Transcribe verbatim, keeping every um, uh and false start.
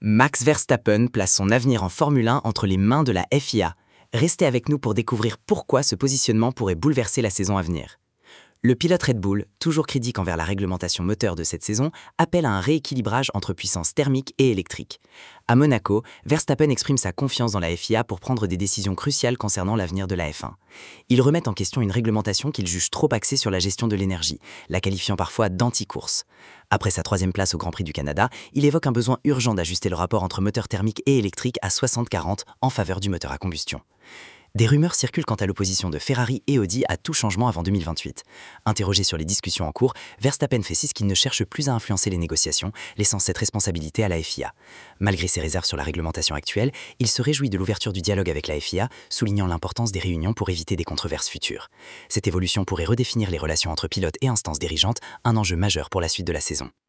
Max Verstappen place son avenir en Formule un entre les mains de la F I A. Restez avec nous pour découvrir pourquoi ce positionnement pourrait bouleverser la saison à venir. Le pilote Red Bull, toujours critique envers la réglementation moteur de cette saison, appelle à un rééquilibrage entre puissance thermique et électrique. À Monaco, Verstappen exprime sa confiance dans la F I A pour prendre des décisions cruciales concernant l'avenir de la F un. Il remet en question une réglementation qu'il juge trop axée sur la gestion de l'énergie, la qualifiant parfois d'anti-course. Après sa troisième place au Grand Prix du Canada, il évoque un besoin urgent d'ajuster le rapport entre moteur thermique et électrique à soixante quarante en faveur du moteur à combustion. Des rumeurs circulent quant à l'opposition de Ferrari et Audi à tout changement avant deux mille vingt-huit. Interrogé sur les discussions en cours, Verstappen fait signe qu'il ne cherche plus à influencer les négociations, laissant cette responsabilité à la F I A. Malgré ses réserves sur la réglementation actuelle, il se réjouit de l'ouverture du dialogue avec la F I A, soulignant l'importance des réunions pour éviter des controverses futures. Cette évolution pourrait redéfinir les relations entre pilotes et instances dirigeantes, un enjeu majeur pour la suite de la saison.